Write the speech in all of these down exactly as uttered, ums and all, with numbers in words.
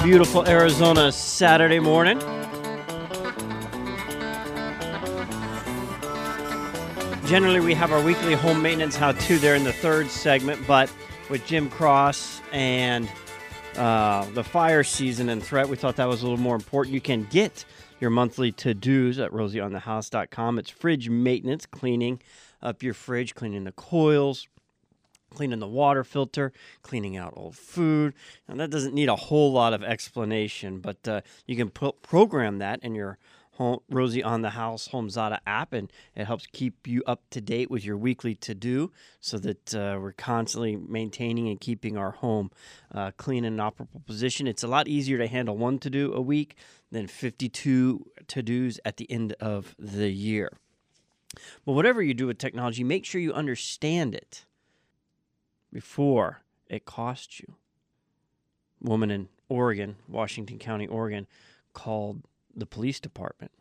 beautiful Arizona Saturday morning. Generally, we have our weekly home maintenance how-to there in the third segment, but with Jim Cross and uh, the fire season and threat, we thought that was a little more important. You can get your monthly to-dos at rosie on the house dot com. It's fridge maintenance, cleaning up your fridge, cleaning the coils, cleaning the water filter, cleaning out old food. And that doesn't need a whole lot of explanation, but uh, you can pro- program that in your home, Rosie on the House Home Zada app, and it helps keep you up to date with your weekly to-do so that uh, we're constantly maintaining and keeping our home uh, clean and in operable position. It's a lot easier to handle one to-do a week than fifty-two to-dos at the end of the year. But whatever you do with technology, make sure you understand it before it costs you. A woman in Oregon, Washington County, Oregon, called the police department.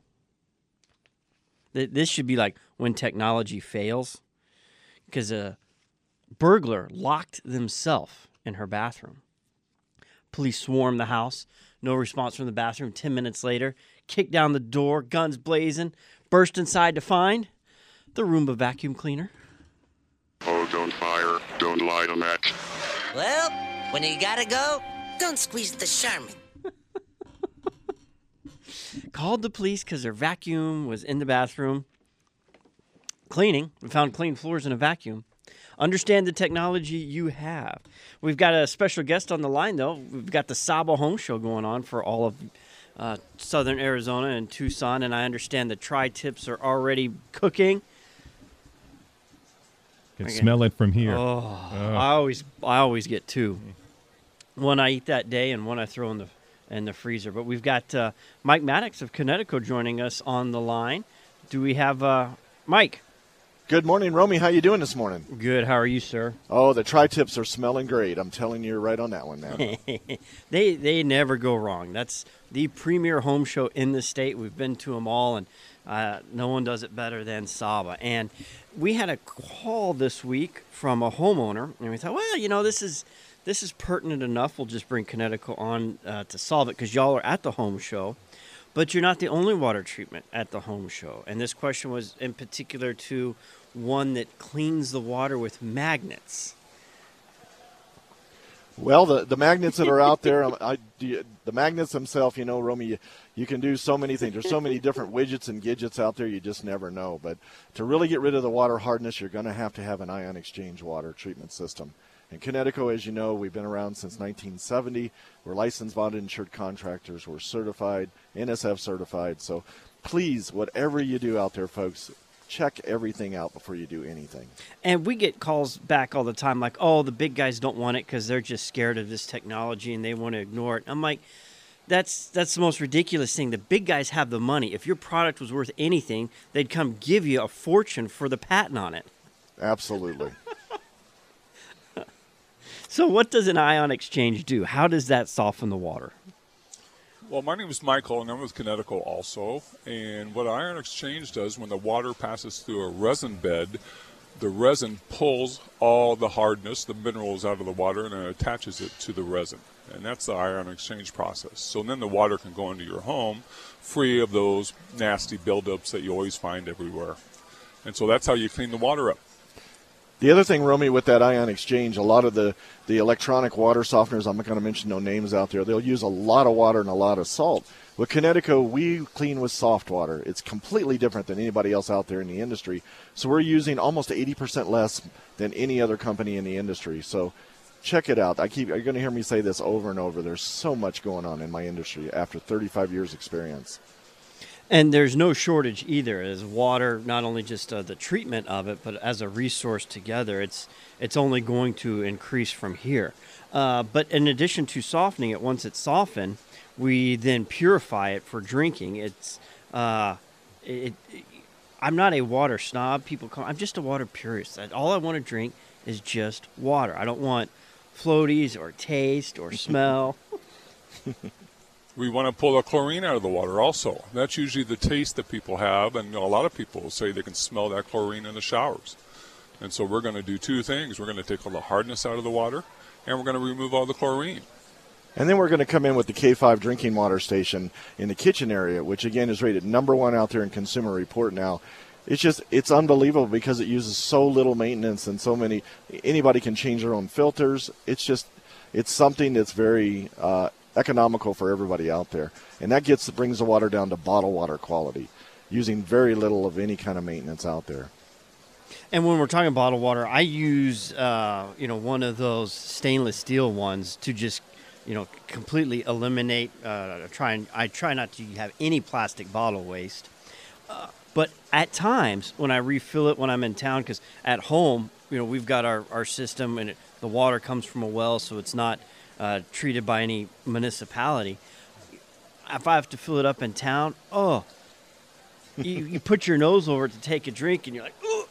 This should be like when technology fails, because a burglar locked themselves in her bathroom. Police swarmed the house. No response from the bathroom. Ten minutes later, kicked down the door, guns blazing, burst inside to find the Roomba vacuum cleaner. Oh, don't fire. Don't light a match. Well, when you gotta go, don't squeeze the Charmin. Called the police because their vacuum was in the bathroom cleaning. We found clean floors in a vacuum. Understand the technology you have. We've got a special guest on the line, though. We've got the Saba Home Show going on for all of uh, southern Arizona and Tucson, and I understand the tri-tips are already cooking. You can smell it from here. Oh, oh, I always, I always get two. One I eat that day, and one I throw in the in the freezer. But we've got uh, Mike Maddox of Connetico joining us on the line. Do we have uh, Mike? Good morning, Romy. How you doing this morning? Good. How are you, sir? Oh, the tri-tips are smelling great. I'm telling you, you're right on that one, man. they they never go wrong. That's the premier home show in the state. We've been to them all, and uh, no one does it better than Saba. And we had a call this week from a homeowner, and we thought, well, you know, this is this is pertinent enough. We'll just bring Connetico on uh, to solve it because y'all are at the home show. But you're not the only water treatment at the home show. And this question was in particular to one that cleans the water with magnets. Well, the, the magnets that are out there, I, the magnets themselves, you know, Romy, you, you can do so many things. There's so many different widgets and gadgets out there, you just never know. But to really get rid of the water hardness, you're going to have to have an ion exchange water treatment system. And Connetico, as you know, we've been around since nineteen seventy. We're licensed, bonded, insured contractors. We're certified, N S F certified. So please, whatever you do out there, folks, check everything out before you do anything. And we get calls back all the time like, oh, the big guys don't want it because they're just scared of this technology and they want to ignore it. I'm like, that's that's the most ridiculous thing. The big guys have the money. If your product was worth anything, they'd come give you a fortune for the patent on it. Absolutely. So what does an ion exchange do? How does that soften the water? Well, my name is Michael, and I'm with Connetico also. And what ion exchange does, when the water passes through a resin bed, the resin pulls all the hardness, the minerals out of the water, and it attaches it to the resin. And that's the ion exchange process. So then the water can go into your home free of those nasty buildups that you always find everywhere. And so that's how you clean the water up. The other thing, Romy, with that ion exchange, a lot of the, the electronic water softeners, I'm not going to mention no names out there, they'll use a lot of water and a lot of salt. With Connetico, we clean with soft water. It's completely different than anybody else out there in the industry. So we're using almost eighty percent less than any other company in the industry. So check it out. I keep, you're going to hear me say this over and over. There's so much going on in my industry after thirty-five years experience. And there's no shortage either. As water, not only just uh, the treatment of it, but as a resource together, it's it's only going to increase from here. Uh, but in addition to softening it, once it's softened, we then purify it for drinking. It's uh, it, it, I'm not a water snob. People call I'm just a water purist. All I want to drink is just water. I don't want floaties or taste or smell. We want to pull the chlorine out of the water also. That's usually the taste that people have, and a lot of people say they can smell that chlorine in the showers. And so we're going to do two things. We're going to take all the hardness out of the water, and we're going to remove all the chlorine. And then we're going to come in with the K five drinking water station in the kitchen area, which again is rated number one out there in Consumer Report now. It's just, it's unbelievable because it uses so little maintenance and so many, anybody can change their own filters. It's just, it's something that's very uh, economical for everybody out there. And that gets, brings the water down to bottled water quality, using very little of any kind of maintenance out there. And when we're talking bottled water, I use, uh, you know, one of those stainless steel ones to just, you know, completely eliminate, uh, try and, I try not to have any plastic bottle waste. Uh, but at times when I refill it when I'm in town, because at home, you know, we've got our, our system and it, the water comes from a well, so it's not uh, treated by any municipality. If I have to fill it up in town, oh, you, you put your nose over it to take a drink and you're like, ooh.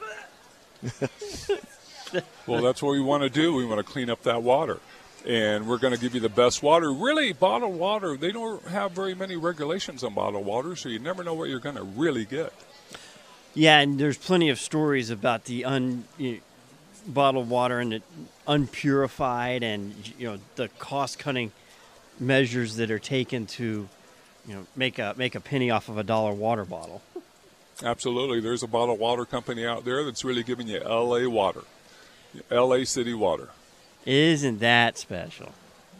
Well, that's what we want to do. We want to clean up that water. And we're going to give you the best water. Really, bottled water, they don't have very many regulations on bottled water, so you never know what you're going to really get. Yeah, and there's plenty of stories about the un, you know, bottled water and the unpurified and, you know, the cost-cutting measures that are taken to, you know, make a make a penny off of a dollar water bottle. Absolutely. There's a bottled water company out there that's really giving you L A water, L A city water. Isn't that special?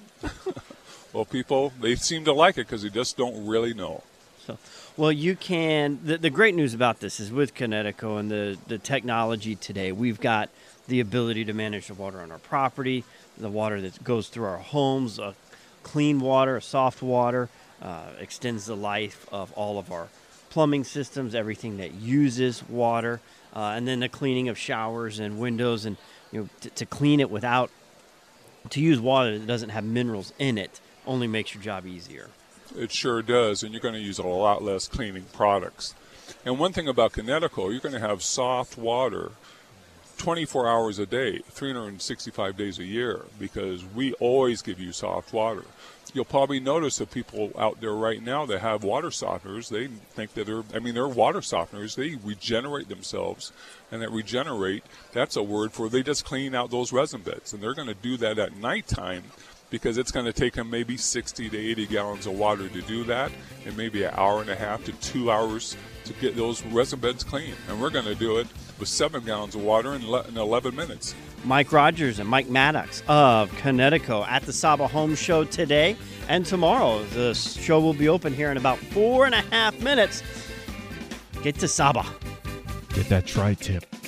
Well, people, they seem to like it because they just don't really know. So, well, you can. The, the great news about this is with Kinetico and the, the technology today, we've got the ability to manage the water on our property, the water that goes through our homes, a clean water, a soft water, uh, extends the life of all of our plumbing systems, everything that uses water, uh, and then the cleaning of showers and windows, and you know, t- to clean it without, to use water that doesn't have minerals in it only makes your job easier. It sure does, and you're going to use a lot less cleaning products. And one thing about Kinetico, you're going to have soft water twenty-four hours a day, three hundred sixty-five days a year, because we always give you soft water. You'll probably notice that people out there right now that have water softeners, they think that they're, I mean, they're water softeners. They regenerate themselves, and that regenerate, that's a word for they just clean out those resin beds. And they're going to do that at nighttime because it's going to take them maybe sixty to eighty gallons of water to do that, and maybe an hour and a half to two hours to get those resin beds clean. And we're going to do it with seven gallons of water in eleven minutes. Mike Rogers and Mike Maddox of Kinetico at the Saba Home Show today and tomorrow. The show will be open here in about four and a half minutes. Get to Saba. Get that tri-tip.